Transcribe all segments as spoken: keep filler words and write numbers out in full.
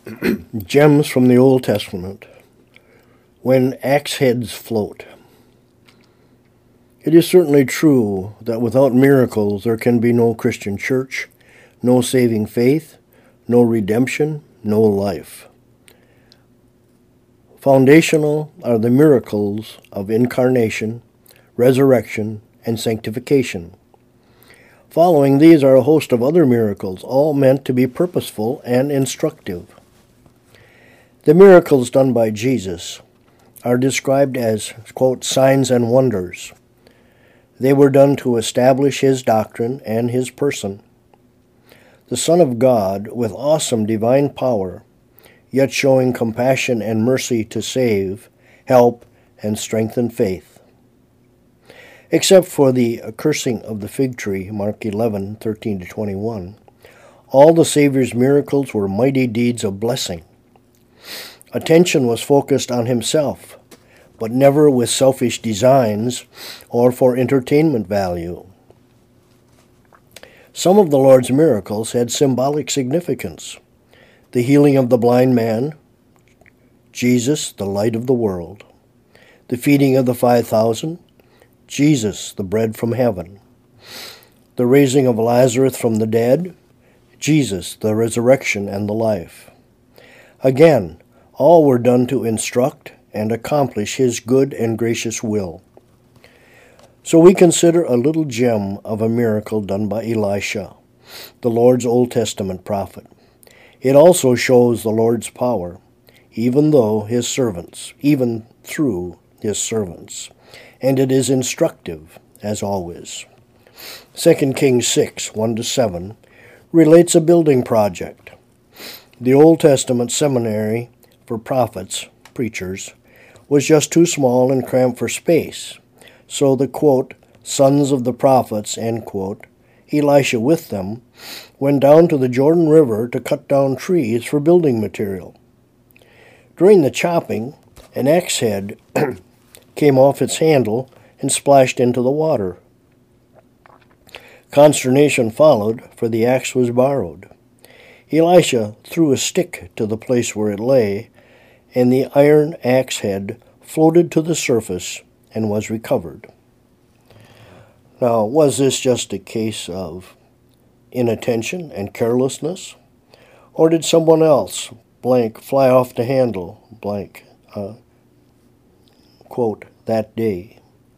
Gems from the Old Testament. When axe heads float. It is certainly true that without miracles there can be no Christian church, no saving faith, no redemption, no life. Foundational are the miracles of incarnation, resurrection, and sanctification. Following these are a host of other miracles, all meant to be purposeful and instructive. The miracles done by Jesus are described as, quote, signs and wonders. They were done to establish his doctrine and his person. The Son of God, with awesome divine power, yet showing compassion and mercy to save, help, and strengthen faith. Except for the cursing of the fig tree, Mark eleven, thirteen to twenty-one, all the Savior's miracles were mighty deeds of blessing. Attention was focused on himself, but never with selfish designs or for entertainment value. Some of the Lord's miracles had symbolic significance. The healing of the blind man, Jesus, the light of the world. The feeding of the five thousand, Jesus, the bread from heaven. The raising of Lazarus from the dead, Jesus, the resurrection and the life. Again, all were done to instruct and accomplish his good and gracious will. So we consider a little gem of a miracle done by Elisha, the Lord's Old Testament prophet. It also shows the Lord's power, even though his servants, even through his servants. And it is instructive, as always. Second Kings six, one to seven, relates a building project. The Old Testament seminary for prophets, preachers, was just too small and cramped for space. So the, quote, sons of the prophets, end quote, Elisha with them, went down to the Jordan River to cut down trees for building material. During the chopping, an axe head came off its handle and splashed into the water. Consternation followed, for the axe was borrowed. Elisha threw a stick to the place where it lay, and the iron axe head floated to the surface and was recovered. Now, was this just a case of inattention and carelessness? Or did someone else, blank, fly off the handle, blank, uh, quote, that day?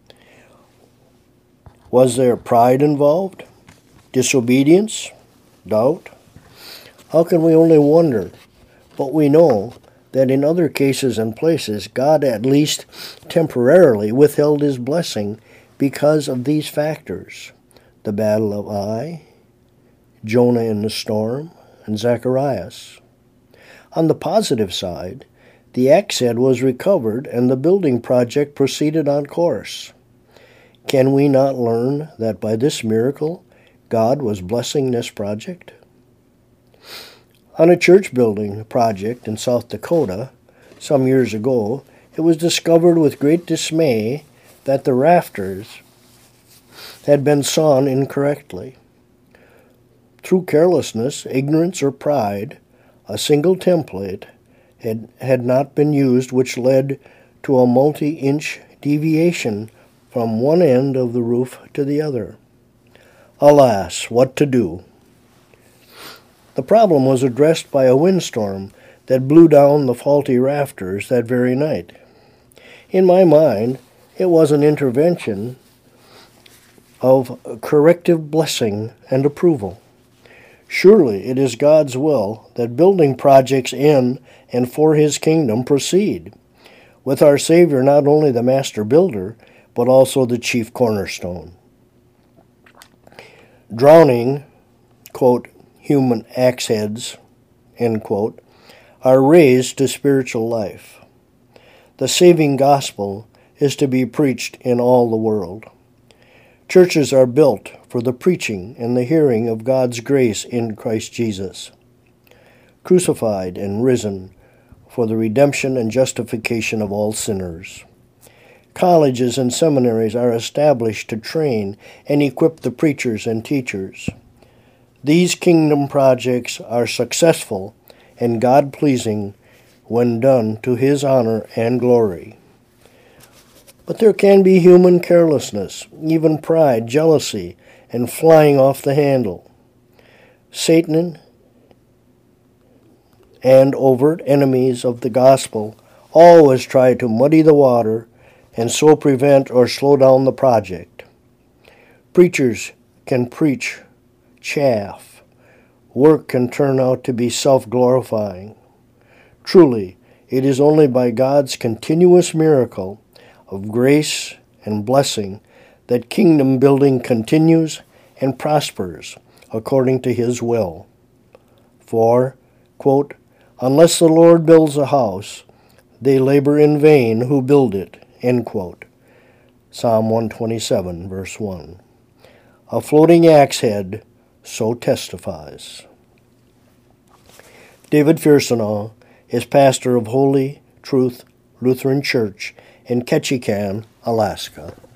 Was there pride involved? Disobedience? Doubt? How can we only wonder? But we know that in other cases and places, God at least temporarily withheld his blessing because of these factors: the battle of Ai, Jonah in the storm, and Zacharias. On the positive side, the axe head was recovered and the building project proceeded on course. Can we not learn that by this miracle, God was blessing this project? On a church building project in South Dakota, some years ago, it was discovered with great dismay that the rafters had been sawn incorrectly. Through carelessness, ignorance, or pride, a single template had, had not been used, which led to a multi-inch deviation from one end of the roof to the other. Alas, what to do? The problem was addressed by a windstorm that blew down the faulty rafters that very night. In my mind, it was an intervention of corrective blessing and approval. Surely it is God's will that building projects in and for his kingdom proceed, with our Savior not only the master builder, but also the chief cornerstone. Drowning, quote, human axe heads, end quote, are raised to spiritual life. The saving gospel is to be preached in all the world. Churches are built for the preaching and the hearing of God's grace in Christ Jesus, crucified and risen for the redemption and justification of all sinners. Colleges and seminaries are established to train and equip the preachers and teachers. These kingdom projects are successful and God-pleasing when done to His honor and glory. But there can be human carelessness, even pride, jealousy, and flying off the handle. Satan and overt enemies of the gospel always try to muddy the water and so prevent or slow down the project. Preachers can preach chaff. Work can turn out to be self-glorifying. Truly, it is only by God's continuous miracle of grace and blessing that kingdom building continues and prospers according to His will. For, quote, unless the Lord builds a house, they labor in vain who build it, end quote. Psalm one twenty-seven, verse one. A floating axe head so testifies. David Fiercenaw is pastor of Holy Truth Lutheran Church in Ketchikan, Alaska.